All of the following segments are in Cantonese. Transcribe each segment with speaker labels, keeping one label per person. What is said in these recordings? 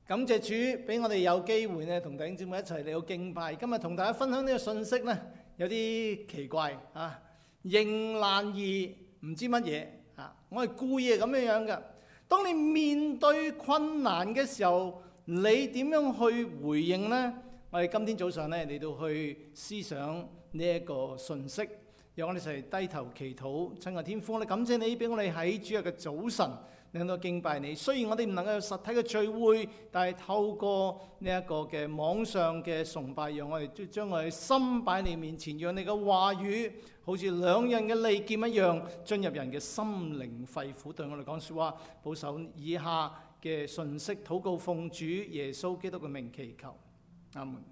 Speaker 1: 感謝主俾我哋有機會咧，同弟兄姊妹一齊嚟到敬拜。今日同大家分享呢個信息咧，有啲奇怪啊！迎難而唔知乜嘢啊！我係故意係咁樣嘅。當你面對困難嘅時候，你點樣去回應呢？我哋今天早上咧嚟到去思想呢一個信息，讓我哋一齊低頭祈禱。親愛天父，我哋感謝你俾我哋喺主日嘅早晨能夠敬拜你。雖然我哋唔能夠有實體嘅聚會，但係透過呢一個嘅網上嘅崇拜，讓我哋將我哋心擺你面前，讓你嘅話語好似兩刃嘅利劍一樣進入人嘅心靈肺腑，對我哋講說話，保守以下嘅信息，禱告奉主耶穌基督嘅名祈求，阿門。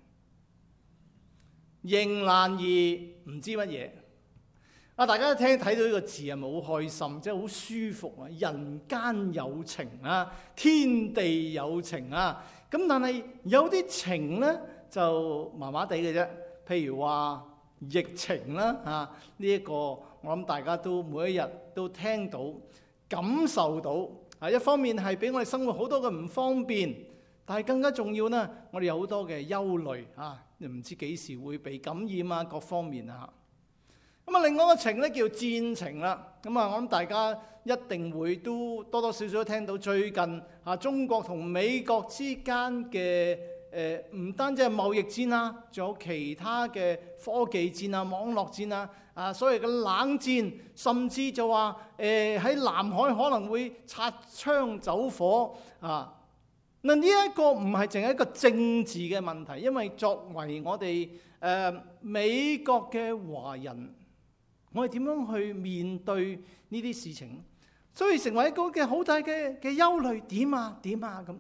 Speaker 1: 迎難而唔知乜嘢啊！大家睇到呢個字係咪好開心？即係好舒服啊！人間有情啊，天地有情啊。咁但係有啲情呢就麻麻地嘅啫。譬如話疫情啦啊，呢一個我諗大家都每一日都聽到、感受到啊。一方面係俾我哋生活好多嘅唔方便，但係更加重要呢，我哋有好多嘅憂慮啊，唔知幾時會被感染啊，各方面啊。咁啊，另外一個情咧叫戰情啦。咁啊，我諗大家一定會都多多少少都聽到最近啊，中國同美國之間嘅唔單止係貿易戰啊，仲有其他嘅科技戰啊、網絡戰啊，所謂嘅冷戰，甚至就話喺南海可能會擦槍走火啊。嗱，呢一個唔係淨係一個政治嘅問題，因為作為我哋美國嘅華人，我哋點樣去面對呢啲事情？所以成為一個嘅好大嘅憂慮，點啊咁。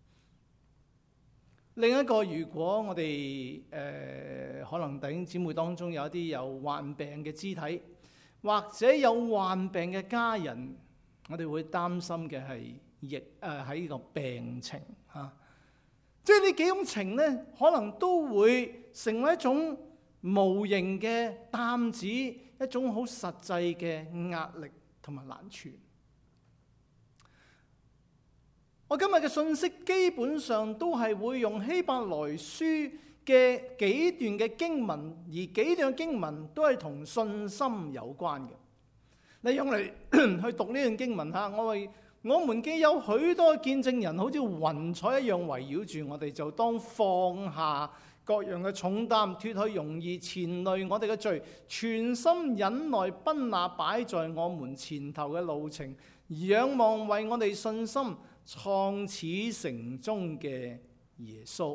Speaker 1: 另一個，如果我哋可能弟兄姊妹當中有一啲有患病嘅肢體，或者有患病嘅家人，我哋會擔心嘅係喺呢個病情嚇。即係呢幾種情呢，可能都會成為一種無形嘅擔子，一種好實際嘅壓力同埋難處。我今日嘅信息基本上都係會用希伯來書嘅幾段嘅經文，而幾段嘅經文都係同信心有關嘅。你用嚟去讀呢段經文嚇，我們既有許多見證人，好似雲彩一樣圍繞住我哋，就當放下各樣嘅重擔，脫去容易纏累我哋嘅罪，全心忍耐奔那擺在我們前頭嘅路程，仰望為我哋信心創始成終嘅耶穌。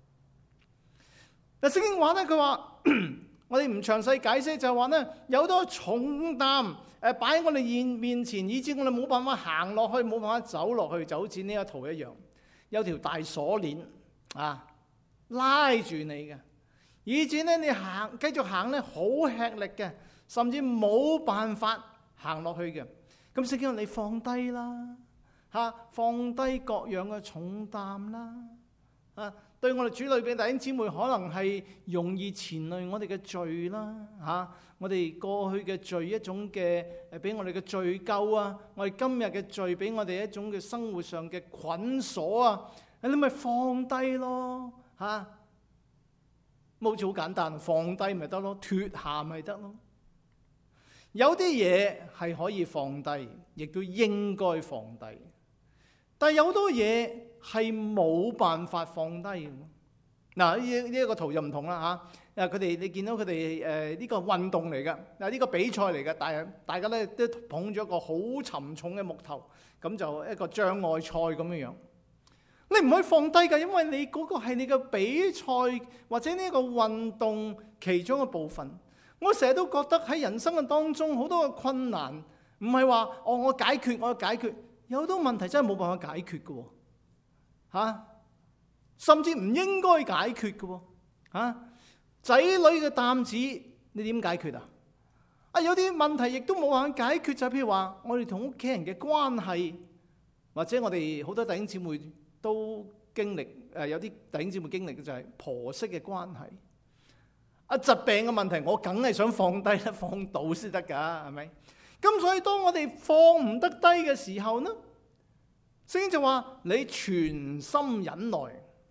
Speaker 1: 嗱，聖經話咧，佢話我哋唔詳細解釋，就係話咧，有好多重擔擺喺我哋面前，以致我哋冇辦法行落去，冇辦法走落去，就好似呢一圖一樣，有條大鎖鏈啊拉住你嘅，以致咧你繼續行咧好吃力嘅，甚至冇辦法行落去嘅。咁聖經話你放低啦，放低各樣嘅重擔啦，對我哋主裏邊弟兄姊妹，可能係容易纏累我哋嘅罪啦，我哋過去嘅罪一種嘅俾我哋嘅罪疚啊，我哋今日嘅罪俾我哋一種嘅生活上嘅捆鎖啊，你咪放低咯，好似好簡單，放低咪得咯，脫下咪得咯。有啲嘢係可以放低，亦都應該放低，但係有好多嘢係冇辦法放低嘅。嗱，呢一個圖就唔同啦嚇。佢哋你見到佢哋呢個運動嚟㗎，呢個比賽嚟㗎，但係大家咧都捧咗一個好沉重嘅木頭，咁就一個障礙賽咁樣樣。你唔可以放低㗎，因為你嗰個係你嘅比賽或者呢個運動其中嘅部分。我成日都覺得喺人生嘅當中好多嘅困難，唔係話我解決，有好多問題真係冇辦法解決嘅喎，甚至唔應該解決嘅喎，仔女嘅擔子你點解決啊？有啲問題亦都冇辦法解決，就譬如話我哋同屋企人嘅關係，或者我哋好多弟兄姊妹都經歷，有啲弟兄姊妹經歷嘅就係婆媳嘅關係。疾病嘅問題，我梗係想放低啦，放到先得㗎，係咪？咁所以當我哋放唔得低嘅時候呢， 聖經就話你全心忍耐，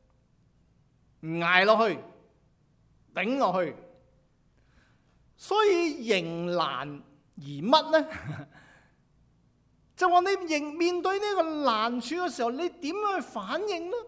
Speaker 1: 捱落去，頂落去。所以迎難而乜呢？就話你面對呢個難處嘅時候，你點樣去反應呢？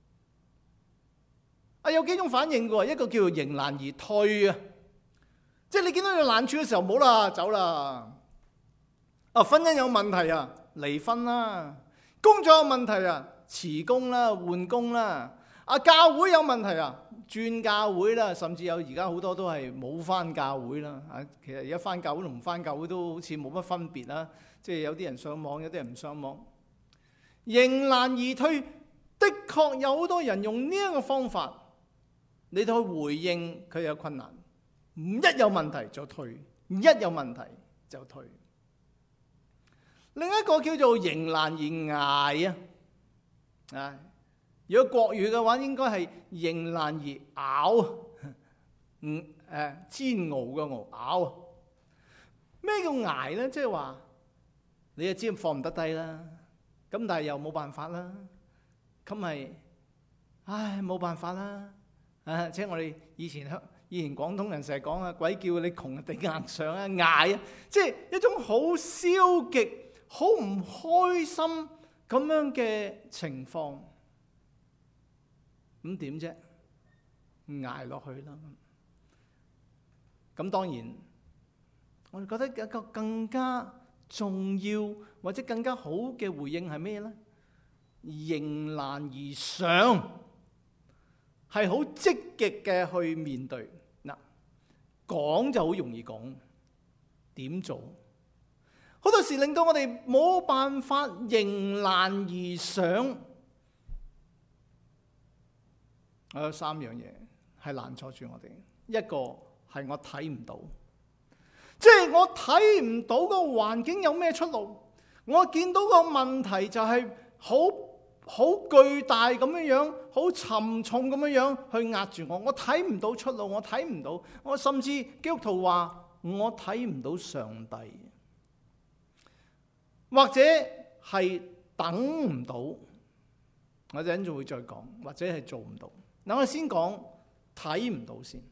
Speaker 1: 有幾種反應嘅喎，一個叫做迎難而退啊，即係你見到有難處嘅時候，冇啦，走啦。婚姻有問題啊，離婚啦；工作有問題啊，辭工啦，換工啦。教會有問題啊，轉教會啦，甚至有而家好多都係冇返教會啦。其實而家返教會同唔返教會都好似冇乜分別啦。即係有啲人上網，有啲人唔上網。迎難而退，的確有好多人用呢一個方法，你都去回應佢有困難。一有問題就退，一有問題就退。另一個叫做迎難而捱啊！如果國語嘅話，應該係迎難而咬，煎熬嘅熬咬。咩叫捱咧？即係話你就知放唔得低啦，咁但係又冇辦法啦，咁咪冇辦法啦。即係我哋以前廣東人成日講啊，鬼叫你窮頂硬上啊，捱啊，即係一種好消極、好唔開心咁樣嘅情況。咁點啫？捱落去啦。咁當然，我哋覺得一個更加重要或者更加好嘅回應係咩咧？迎難而上，係好積極嘅去面對。嗱，講就好容易講，點做？好多時令到我哋冇辦法迎難而上。我有3樣嘢係難阻住我哋。一個係我睇唔到，即係我睇唔到個環境有咩出路。我見到個問題就係好巨大咁樣，好沉重咁樣去壓住我。我睇唔到出路，我睇唔到。我甚至基督徒話我睇唔到上帝，或者係等唔到。我陣間會再講，或者係做唔到。嗱，我先講睇唔到先。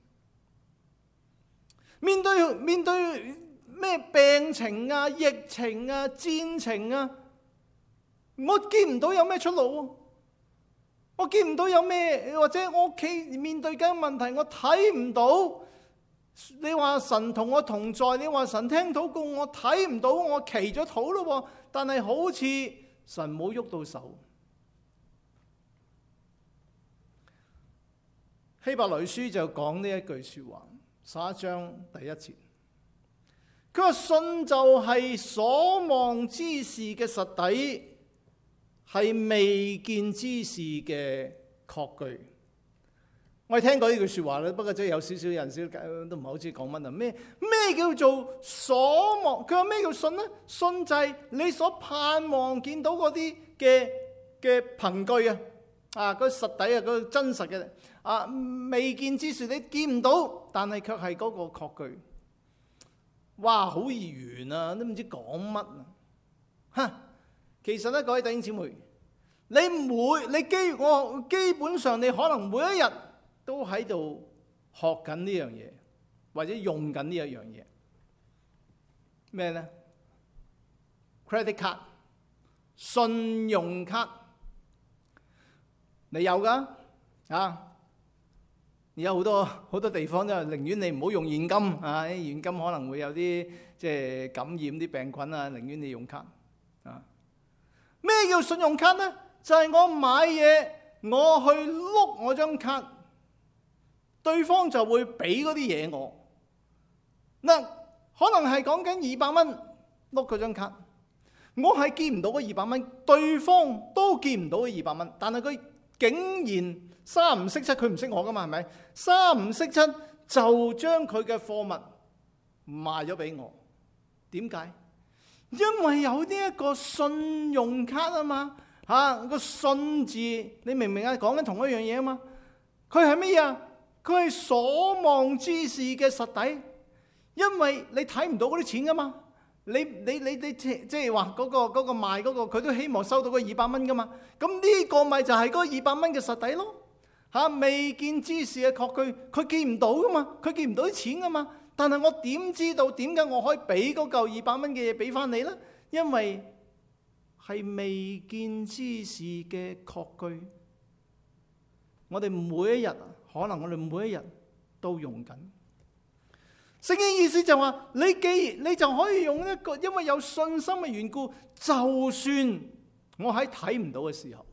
Speaker 1: 面對咩病情啊、疫情啊、戰情啊，我見唔到有咩出路。我見唔到有咩，或者我屋企面對緊問題，我睇唔到。你話神同我同在，你話神聽禱告，我睇唔到。我祈咗禱咯，但係好似神冇喐到手。希伯來書就講呢一句說話，11章第1節，佢話信就係所望之事嘅實底，係未見之事嘅確據。我哋聽過呢句說話咧，不過即係有少少人都唔係好知講乜啊？咩叫做所望？佢話咩叫信呢？信就係你所盼望見到嗰啲嘅憑據啊，嗰個實底啊，嗰個真實嘅。未見之事你見唔到，但係卻係嗰個確據。哇，好易圓啊，都唔知講乜啊！其實咧，各位弟兄姊妹，我基本上你可能每一日都喺度學緊呢樣嘢，或者用緊呢一樣嘢。咩咧 ？Credit card， 信用卡，你有㗎啊？而家好多地方都係寧願你唔好用現金啊！現金可能會有啲即係感染啲病菌啊，寧願你用卡啊。咩叫信用卡呢？就係我買嘢，我去碌我張卡，對方就會俾嗰啲嘢我。嗱，可能係講緊200蚊碌嗰張卡，我係見唔到嗰200蚊，對方都見唔到嗰200蚊，但係佢竟然三唔識七，佢唔識我噶嘛，係咪？三唔識七就將佢嘅貨物賣咗俾我。點解？因為有呢一個信用卡啊嘛，個信字你明唔明啊？講緊同一樣嘢啊嘛。佢係乜嘢啊？佢係所望之事嘅實底。因為你睇唔到嗰啲錢噶嘛， 你即係話嗰個賣嗰個，佢都希望收到嗰200蚊噶嘛。咁呢個咪就係嗰200蚊嘅實底咯。未見之事嘅確據，佢見唔到噶嘛，佢見唔到啲錢噶嘛。但係我點知道點解我可以俾嗰嚿200蚊嘅嘢俾翻你呢？因為係未見之事嘅確據。我哋每一日，可能我哋每一日都用緊。聖經意思就話，你就可以用一個，因為有信心嘅緣故，就算我喺睇唔到嘅時候，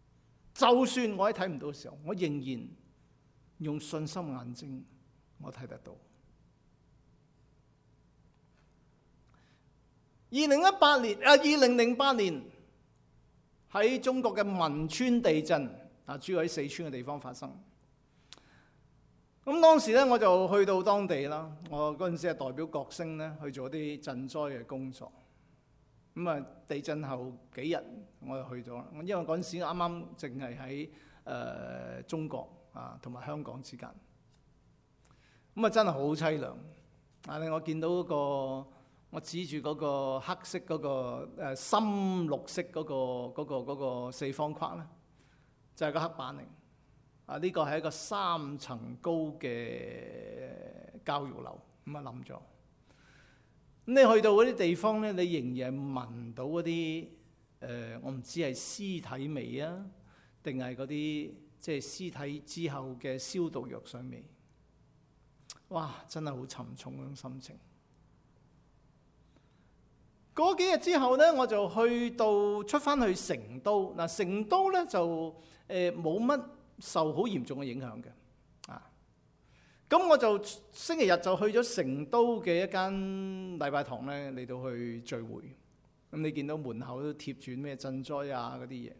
Speaker 1: 我仍然用信心眼睛，我睇得到。2008年喺中國嘅汶川地震，主要喺四川嘅地方發生。咁當時咧，我就去到當地啦。我嗰陣時係代表國星咧去做啲賑災嘅工作。咁地震後幾日我就去咗，因為嗰陣時啱啱淨係喺中國同埋香港之間。咁真係好凄涼。我見到嗰個，我指住嗰個黑色嗰個深綠色嗰個四方框咧，就係個黑板嚟。呢個係一個3層高嘅教育樓，冧咗。咁你去到嗰啲地方咧，你仍然係聞到嗰啲我唔知係屍體味啊，定係嗰啲即係屍體之後嘅消毒藥水味。哇！真係好沉重嗰種心情。嗰幾日之後咧，我就出翻去成都。成都咧就冇乜受好嚴重嘅影響嘅。咁我就星期日就去咗成都嘅一間禮拜堂咧嚟到去聚會。咁你見到門口都貼住咩賑災嗰啲嘢。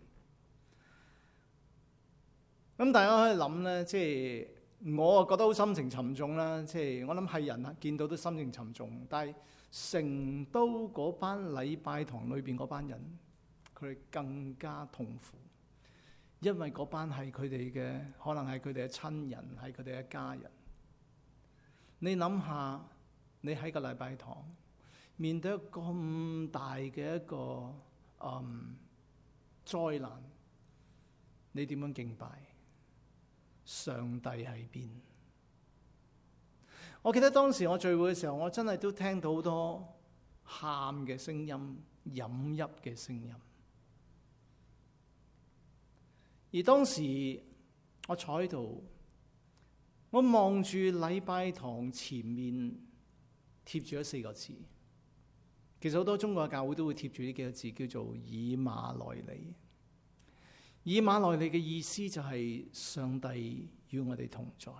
Speaker 1: 咁大家可以諗咧，即係我覺得好心情沉重啦。即係我諗係人見到都心情沉重，但係成都嗰班禮拜堂裏邊嗰班人，佢哋更加痛苦，因為嗰班係佢哋嘅，可能係佢哋嘅親人，係佢哋嘅家人。你諗下，你喺個禮拜堂面對咁大嘅一個災難，你點樣敬拜？上帝喺邊？我記得當時我聚會嘅時候，我真係都聽到好多喊嘅聲音、飲泣嘅聲音。而當時我坐喺度，我望住禮拜堂前面貼住咗4個字。其實好多中國嘅教會都會貼住呢幾個字，叫做以馬內利。以馬內利嘅意思就係上帝與我哋同在。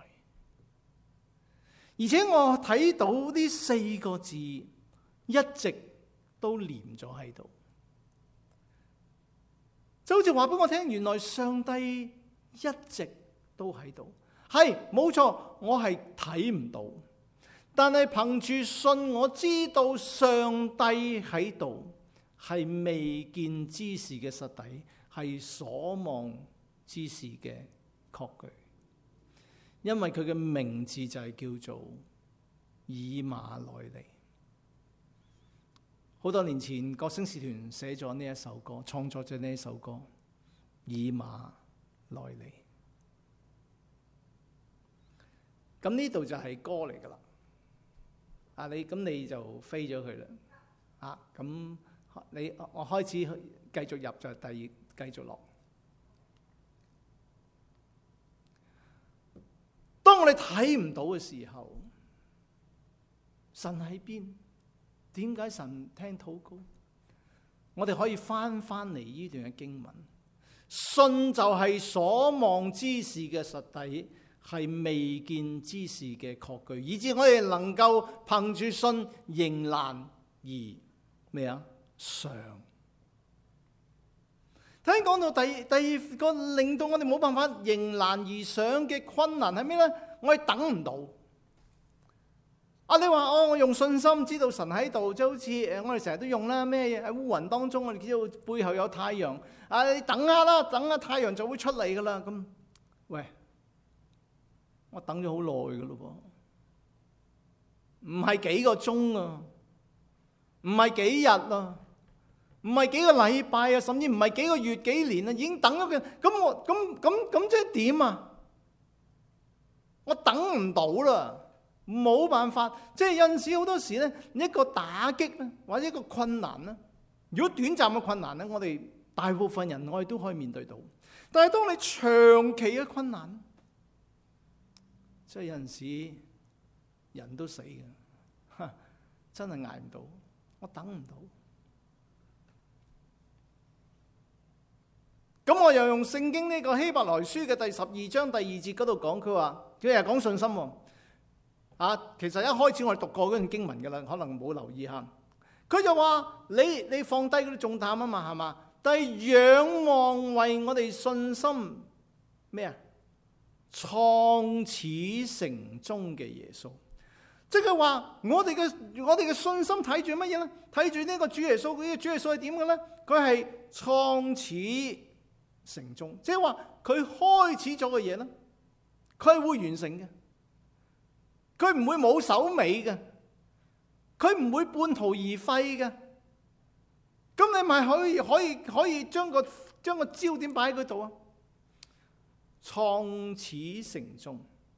Speaker 1: 而且我睇到呢4個字一直都連咗喺度，就好似話俾我聽，原來上帝一直都喺度。係冇錯，我係睇唔到，但係憑住信，我知道上帝喺度，係未見之事嘅實底，係所望之事嘅確據。因為佢嘅名字就係叫做以馬內利。好多年前，國星使團寫咗呢一首歌，創作咗呢一首歌《以馬內利》。咁呢度就係歌嚟噶啦。你就飛咗佢啦。咁我開始繼續入就係繼續落。當我哋睇唔到嘅時候，神喺邊？點解神唔聽禱告？我哋可以翻嚟呢段嘅經文，信就係所望之事嘅實底，係未見之事嘅確據，以致我哋能夠憑住信迎難而咩啊？上。聽講到第二個令到我哋冇辦法迎難而上嘅困難係咩呢？我哋等唔到。你話我用信心知道神喺度，就好似我哋成日都用啦，咩喺烏雲當中，我哋知道背後有太陽。你等下啦，等下太陽就會出嚟噶啦。咁，喂，我等咗好耐噶咯噃，唔係幾個鐘啊， 唔係幾日啊，唔係幾個禮拜啊，甚至唔係幾個月、幾年啊，已經等咗佢。咁即係點啊？我等唔到啦，冇辦法。即係有陣時好多時咧，一個打擊咧，或者一個困難咧，如果短暫嘅困難咧，我哋大部分人我哋都可以面對到。但係當你長期嘅困難，即係有陣時人都死嘅，真係捱唔到，我等唔到。咁我又用聖經呢個希伯來書嘅第12章第2節嗰度講，佢話佢係講信心喎。其實一開始我哋讀過嗰段經文㗎啦，可能冇留意下。佢就話你放低嗰啲重擔啊嘛，係嘛？但係仰望為我哋信心咩啊？創始成終嘅耶穌，即係話我哋嘅信心睇住乜嘢咧？睇住呢個主耶穌，呢個主耶穌係點嘅咧？佢係創始成終，即係話佢開始咗嘅嘢咧，佢係會完成嘅，佢唔會冇首尾嘅，佢唔會半途而廢嘅。咁你咪可以將個焦點擺喺嗰度啊！創始成終，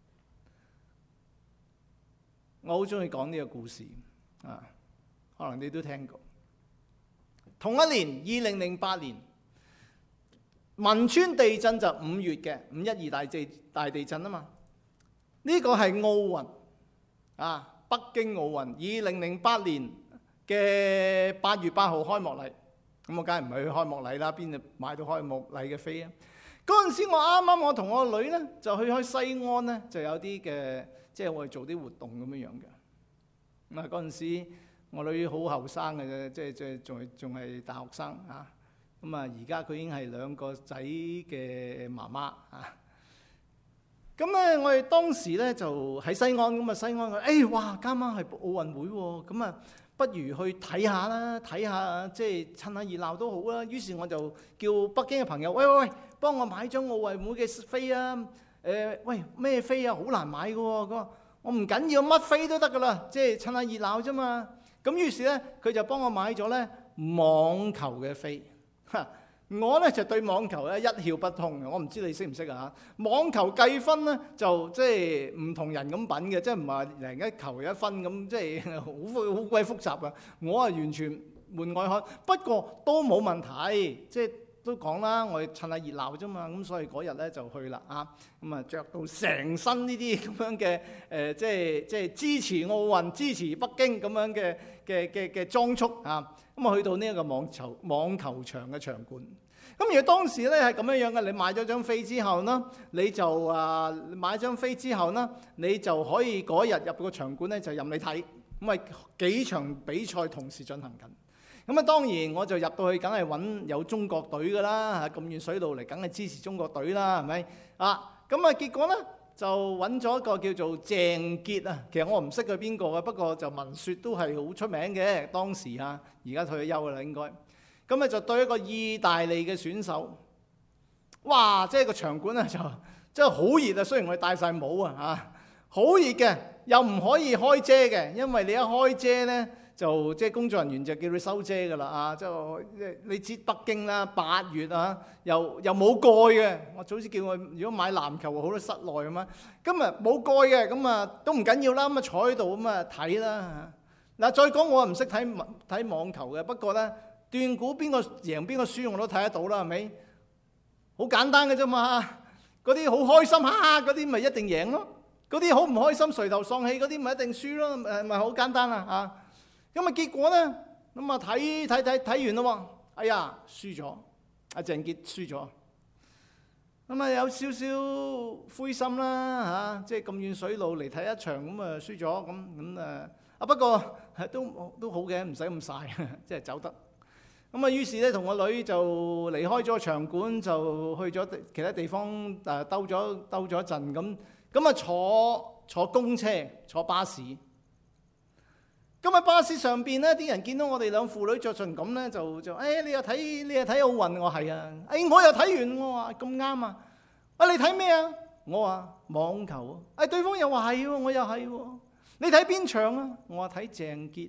Speaker 1: 我好中意講呢個故事啊，可能你都聽過。同一年2008年，汶川地震就5月嘅512大地震啊嘛。呢個係奧運啊，北京奧運2008年嘅8月8號開幕禮。咁我梗係唔係去開幕禮啦，邊度買到開幕禮嘅飛啊？嗰陣時我同我女咧就去開西安咧，就有啲嘅，即係我哋做啲活動咁樣樣嘅。咁啊嗰陣時我女好後生嘅啫，即係仲係大學生啊。咁啊而家佢已經係2個仔嘅媽媽啊。咁咧我哋當時咧就喺西安，咁啊西安佢哇今晚係奧運會喎，咁啊不如去睇下啦，睇下即係趁下熱鬧都好啦。於是我就叫北京嘅朋友，喂，幫我買張奧運會嘅飛啊！喂，咩飛啊？好難買嘅喎。佢話我唔緊要，乜飛都得噶啦，即係趁下熱鬧啫嘛。咁於是咧，佢就幫我買咗咧網球嘅飛。我咧就對網球咧一竅不通嘅，我唔知你識唔識啊？網球計分咧就即係唔同人咁品嘅，即係唔係贏一球1分咁，即係好鬼複雜啊！我係完全門外漢，不過都冇問題，即係都講啦，我哋趁下熱鬧啫嘛，咁所以嗰日咧就去啦啊！咁啊着到成身呢啲咁樣嘅即係支持奧運、支持北京咁樣嘅裝束啊！咁啊去到呢一個網球場嘅場館。咁如果當時咧係咁樣樣嘅，你買咗張飛之後呢，你就買張飛之後呢，你就可以嗰日入個場館咧就任你睇，咁啊幾場比賽同時進行緊。咁啊當然我就入到去，梗係揾有中國隊噶啦，咁遠水路嚟，梗係支持中國隊啦，係咪啊？咁啊結果呢，就揾咗一個叫做鄭潔啊，其實我唔識佢邊個嘅，不過就聞説都係好出名嘅，當時啊，而家退咗休啦應該。咁啊就對一個意大利嘅選手，哇！即係個場館啊，就真係好熱啊！雖然我哋戴晒帽啊，嚇好熱嘅，又唔可以開遮嘅，因為你一開遮咧，就即係工作人員就叫你收遮噶啦啊！即係你知北京啦，8月啊，又冇蓋嘅。我早知叫我如果買籃球好多室內咁啊，今日冇蓋嘅，咁啊都唔緊要啦，咁啊坐喺度咁啊睇啦嚇。嗱再講我唔識睇網球嘅，不過咧。斷估邊個贏邊個輸我都睇得到啦，係咪？好簡單嘅啫嘛。嗰啲好開心嗰啲咪一定贏咯。嗰啲好唔開心垂頭喪氣嗰啲咪一定輸咯。咪好簡單啦嚇。咁啊結果咧，咁啊睇完咯喎。哎呀，輸咗，阿鄭潔輸咗。咁啊有少少灰心啦嚇，即係咁遠水路嚟睇一場咁啊輸咗咁不過都好嘅，唔使咁曬，即係走得。咁啊，於是咧同我女就離開咗場館，就去咗其他地方兜咗一陣咁啊坐公車坐巴士。咁喺巴士上邊咧，啲人見到我哋兩父女着盡咁咧，就你又睇奧運，我係啊，我又睇完，我話咁啱啊，你睇咩啊？我話網球啊，對方又話係喎，我又係喎，你睇邊場啊？我話睇鄭潔。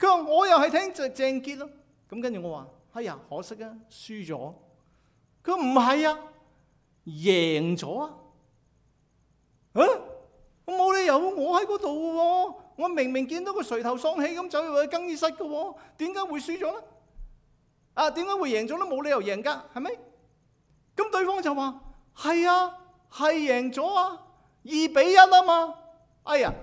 Speaker 1: 佢話我又係聽鄭傑咯。咁跟住我話：哎呀，可惜啊，輸咗。佢話唔係啊，贏咗啊！啊，我冇理由，我喺嗰度嘅喎，我明明見到佢垂頭喪氣咁走入去更衣室嘅喎，點解會輸咗咧？啊，點解會贏咗咧？冇理由贏㗎，係咪？咁對方就話：係啊，係贏咗啊，2-1啊嘛。哎呀，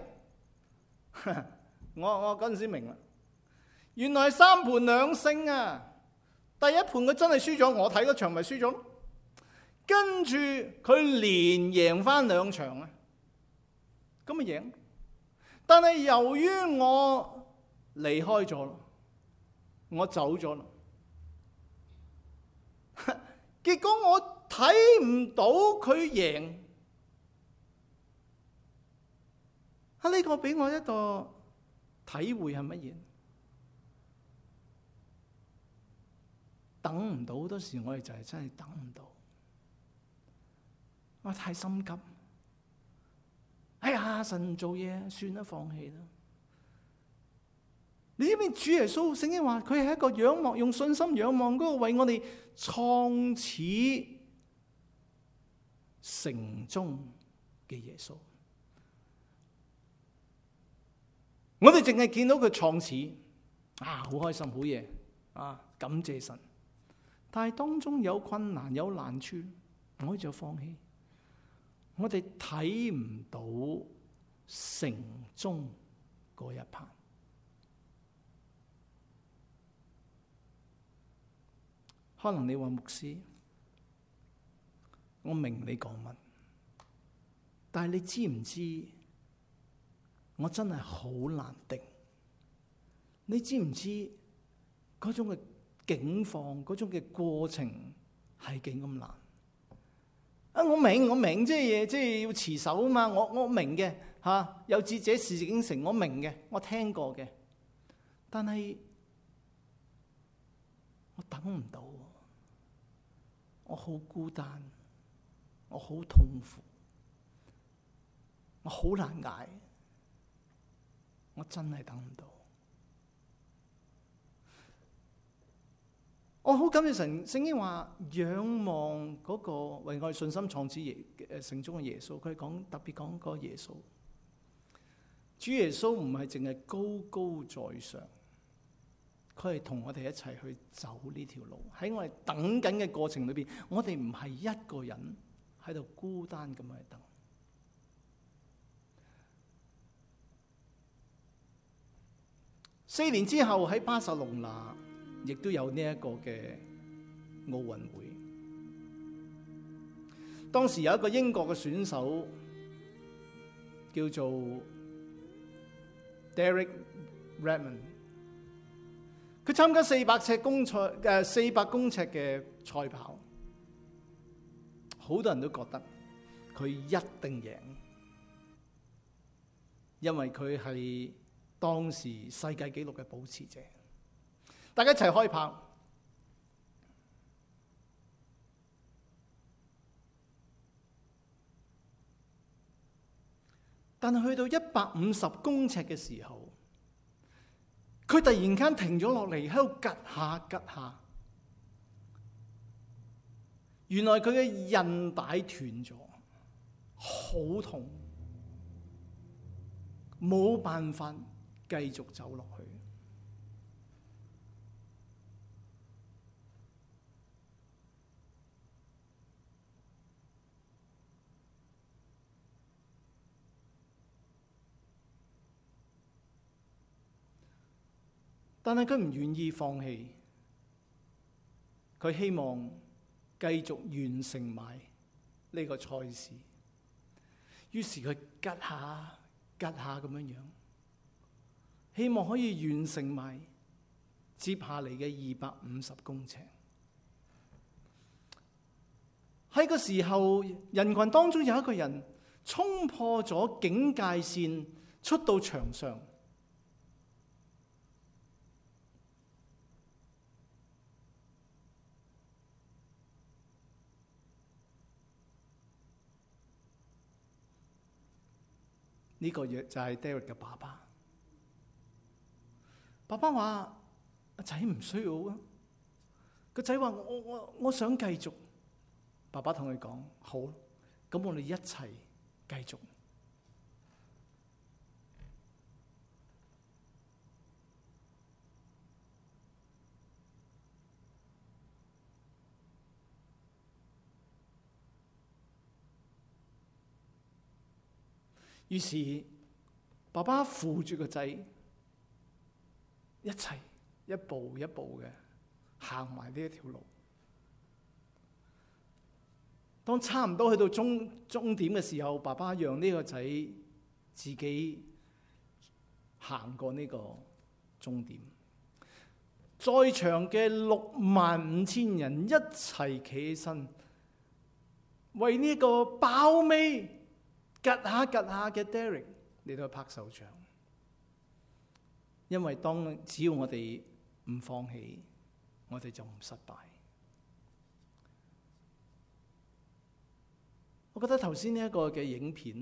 Speaker 1: 我嗰陣時明啦，原來係3盤兩勝啊！第一盤佢真係輸咗，我睇嗰場咪輸咗咯。跟住佢連贏翻2場啊，咁咪贏。但係由於我離開咗啦，我走咗啦，結果我睇唔到佢贏。呢個俾我一個體會係乜嘢？等唔到，好多時我哋就係真係等唔到。我太心急，哎呀，神唔做嘢，算啦，放棄啦。你知唔知主耶穌聖經話佢係一個仰望，用信心仰望嗰個為我哋創始成終嘅耶穌。我哋淨係見到佢創始，好開心，好嘢，感謝神。但係當中有困難，有難處，唔可以就放棄。我哋睇唔到成終嗰一 part。可能你話牧師，我明你講乜，但係你知唔知我真係好難定？你知唔知嗰種嘅境況，嗰種嘅過程係幾咁難？我明，即係要持守啊嘛！我明嘅嚇，有志者事竟成，我明嘅，我聽過嘅，但係我等唔到，我好孤單，我好痛苦，我好難捱，我真係等唔到。我好感謝神，聖經話仰望嗰個為我哋信心創始成終嘅耶穌，佢講特別講嗰個耶穌。主耶穌唔係淨係高高在上，佢係同我哋一齊去走呢條路。喺我哋等緊嘅過程裏邊，我哋唔係一個人喺度孤單咁去等。4年之後喺巴塞隆拿，亦都有呢一個嘅奧運會。當時有一個英國嘅選手叫做 Derek Redmond， 佢參加400公尺嘅賽跑，好多人都覺得佢一定贏，因為佢係當時世界紀錄嘅保持者。大家一齊開跑，但係去到150公尺嘅時候，佢突然間停咗落嚟，喺度趌下趌下。原來佢嘅韌帶斷咗，好痛，冇辦法繼續走落去。但係佢唔願意放棄，佢希望繼續完成埋呢個賽事。於是佢趌下趌下咁樣樣，希望可以完成埋接下嚟嘅250公尺。喺個時候，人群當中有一個人衝破咗警戒線，出到場上。呢個就係 Derek 嘅爸爸。 爸爸話：阿仔唔需要啊。個仔話：我想繼續。爸爸同佢講：好，咁我哋一齊繼續。於是爸爸扶住個仔，一齊一步一步嘅行埋呢一條路。當差唔多去到終點嘅時候，爸爸讓呢個仔自己行過呢個終點。在場嘅65000人一齊企起身，為呢個爆尾趌下嘅 Derek 嚟到拍手掌。因為只要我哋唔放棄，我哋就唔失敗。我覺得頭先呢一個嘅影片，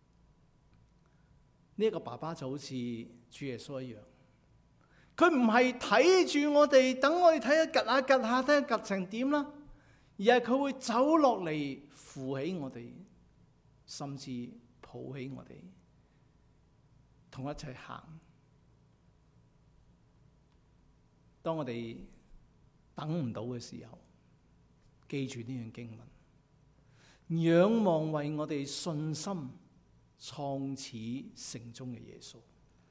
Speaker 1: 呢一個爸爸就好似主耶穌一樣，佢唔係睇住我哋，等我哋睇下趌下睇下趌成點啦，而係佢會走落嚟扶起我哋，甚至抱起我哋，同一齊行。當我哋等唔到嘅時候，記住呢樣經文，仰望為我哋信心創始成終嘅耶穌。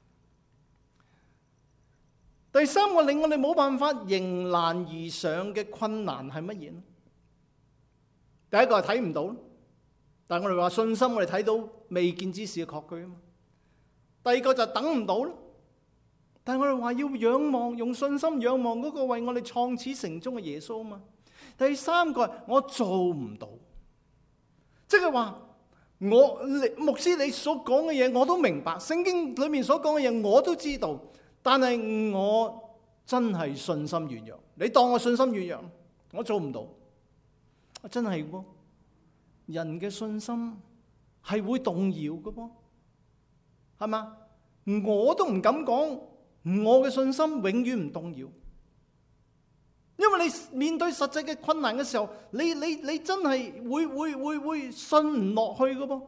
Speaker 1: 第三個令我哋冇辦法迎難而上嘅困難係乜嘢呢？第一個係睇唔到，但係我哋話信心，我哋睇到未見之事嘅確據啊嘛。第二個就等唔到啦。但係我哋話要仰望，用信心仰望嗰個為我哋創始成終嘅耶穌啊嘛。第三個係我做唔到，即係話牧師你所講嘅嘢我都明白，聖經裏面所講嘅嘢我都知道，但係我真係信心軟弱。你當我信心軟弱，我做唔到。真係喎，人嘅信心係會動搖嘅噃，係嘛？我都唔敢講。我嘅信心永遠唔動搖，因為你面對實際嘅困難嘅時候，你真係會信唔落去嘅噃。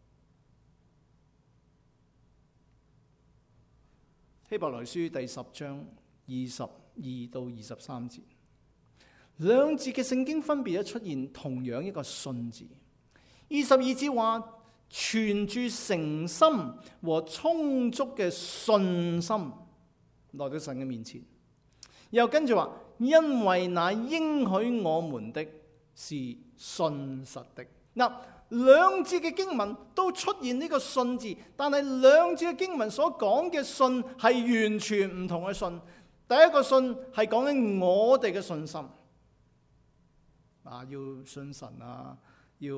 Speaker 1: 希伯來書第10章22到23節，兩節嘅聖經分別出現同樣一個信字。22節話存住誠心和充足嘅信心來到神嘅面前，又跟住話，因為那應許我們的是信實的。嗱，兩節嘅經文都出現呢個信字，但係兩節嘅經文所講嘅信係完全唔同嘅信。第一個信係講緊我哋嘅信心，要信神啊，要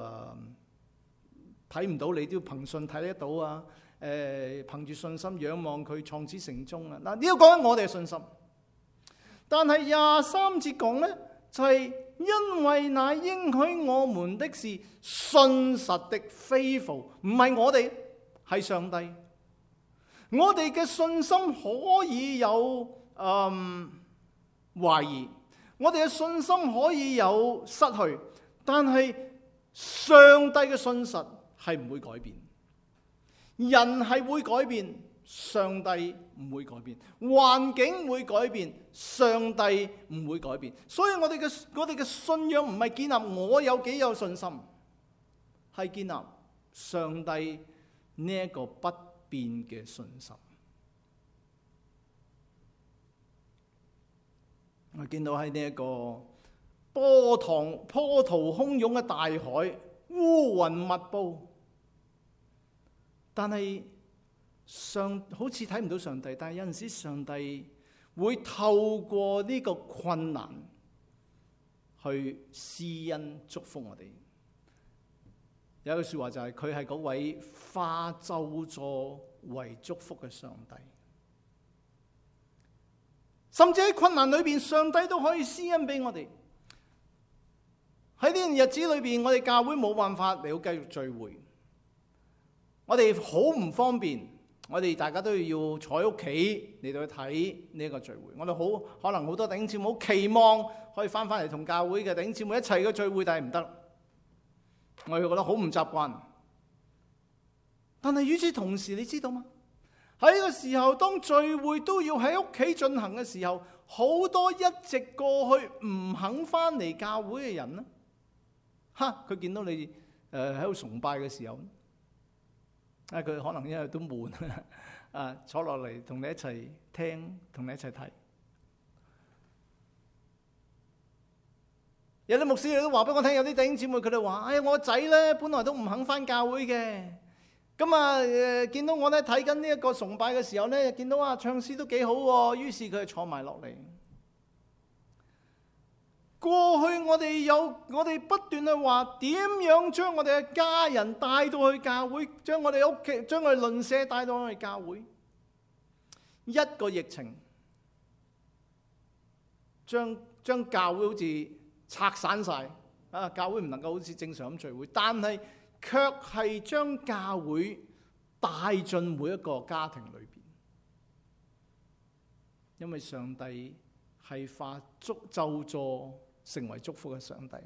Speaker 1: 睇唔到你都要憑信睇得到啊。憑住信心仰望佢創始成終啊！嗱，呢個講緊我哋嘅信心，但係23節講呢，就係因為那應許我們的是信實的 faithful， 唔係我哋，係上帝。我哋嘅信心可以有懷疑，我哋嘅信心可以有失去，但係上帝嘅信實係唔會改變。人係會改變，上帝唔會改變；環境會改變，上帝唔會改變。所以我哋嘅信仰唔係建立我有幾有信心，係建立上帝呢一個不變嘅信心。我見到喺呢一個波濤洶湧嘅大海，烏雲密布。但係好似睇唔到上帝，但係有陣時上帝會透過呢個困難去施恩祝福我哋。有一句說話就係佢係嗰位化咒詛為祝福嘅上帝，甚至喺困難裏邊，上帝都可以施恩俾我哋。喺呢段日子裏邊，我哋教會冇辦法嚟到繼續聚會。我哋好唔方便我哋大家都要坐喺屋企嚟到去睇呢一個聚會。我哋可能好多弟兄姊妹好期望可以翻嚟同教會嘅弟兄姊妹一齊嘅聚會，但係唔得，我哋覺得好唔習慣。但係與此同時，你知道嗎？喺呢個時候，當聚會都要喺屋企進行嘅時候，好多一直過去唔肯翻嚟教會嘅人咧，佢見到你喺度崇拜嘅時候，佢可能因為都悶坐落嚟同你一齊聽，同你一齊睇。有啲牧師都話俾我聽，有啲弟兄姊妹佢哋話：我仔咧本來都唔肯翻教會嘅。咁見到我咧睇緊呢一個崇拜嘅時候咧，見到唱詩都幾好喎，於是佢就坐埋落嚟。過去我哋不斷去話點樣將我哋嘅家人帶到去教會，將我哋屋企、將我哋鄰舍帶到去教會。一個疫情將教會好似拆散晒，教會唔能夠好似正常咁聚會，但係卻係將教會帶進每一個家庭裏邊，因為上帝係化咒詛成為祝福嘅上帝。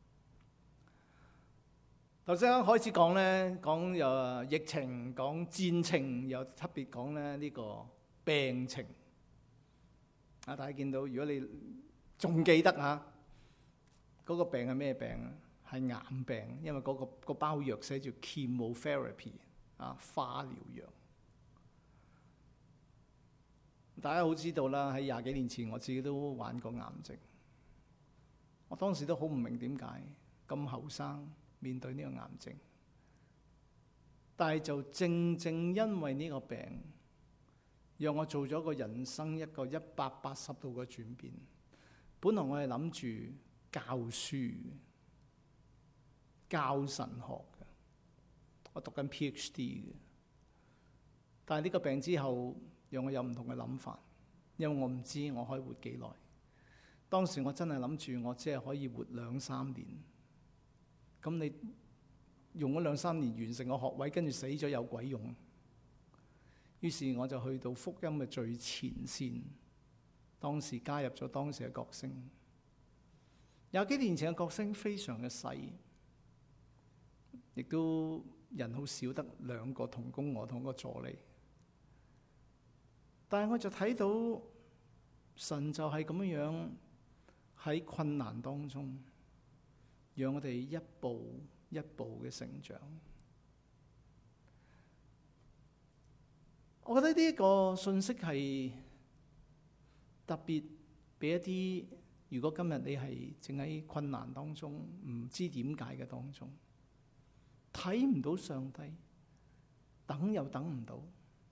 Speaker 1: 頭先開始講咧，講有疫情，講戰情，又特別講咧呢個病情。大家見到，如果你仲記得嗰個病係咩病啊？係癌病，因為個包藥寫住 chemotherapy 化療藥。大家好知道啦，喺20幾年前我自己都患過癌症。我當時都好唔明點解咁後生面對呢個癌症，但係就正正因為呢個病，讓我做咗個人生一個180度嘅轉變。本來我係諗住教書、教神學嘅，我讀緊 PhD 嘅。但係呢個病之後，讓我有唔同嘅諗法，因為我唔知我可以活幾耐。當時我真係諗住我只係可以活2-3年。咁你用咗2-3年完成個學位，跟住死咗有鬼用？於是我就去到福音嘅最前線，當時加入咗當時嘅角聲。20幾年前嘅角聲非常嘅細，亦都人好少，得2個同工我同個助理。但係我就睇到神就係咁樣喺困難當中，讓我哋一步一步嘅成長。我覺得呢個信息係特別俾一啲，如果今日你係正喺困難當中，唔知點解嘅當中，睇唔到上帝，等又等唔到，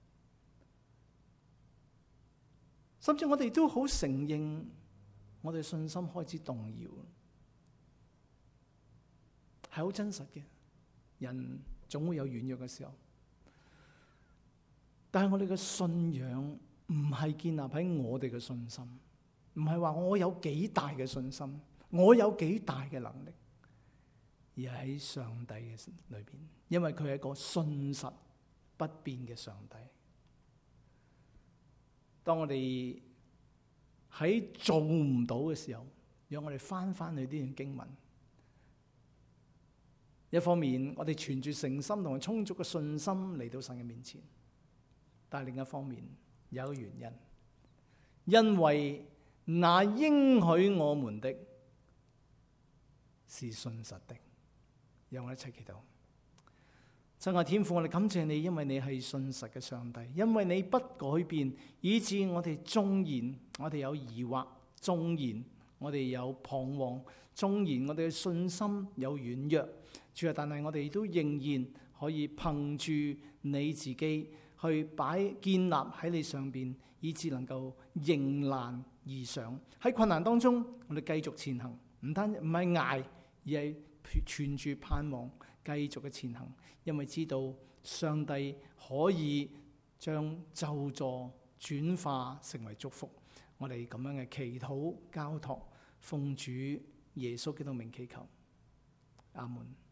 Speaker 1: 甚至我哋都好承認我哋信心開始動搖，係好真實嘅。人總會有軟弱嘅時候，但係我哋嘅信仰唔係建立喺我哋嘅信心，唔係話我有幾大嘅信心，我有幾大嘅能力，而係喺上帝嘅裏邊，因為佢係一個信實不變嘅上帝。當我哋喺做唔到嘅時候，讓我哋翻去呢段經文。一方面，我哋存住誠心同埋充足嘅信心嚟到神嘅面前；但係另一方面，有一個原因，因為那應許我們的是信實的。讓我一齊祈禱。親愛天父，我哋感謝你，因為你係信實嘅上帝，因為你不改變，以致我哋縱然我哋有疑惑，縱然我哋有彷徨，縱然我哋嘅信心有軟弱，主啊，但係我哋都仍然可以憑住你自己去建立喺你上邊，以致能夠迎難而上。喺困難當中，我哋繼續前行，唔係捱，而係存住盼望，繼續嘅前行，因為知道上帝可以將咒詛轉化成為祝福。我哋咁樣嘅祈禱交託，奉主耶穌基督名祈求，阿門。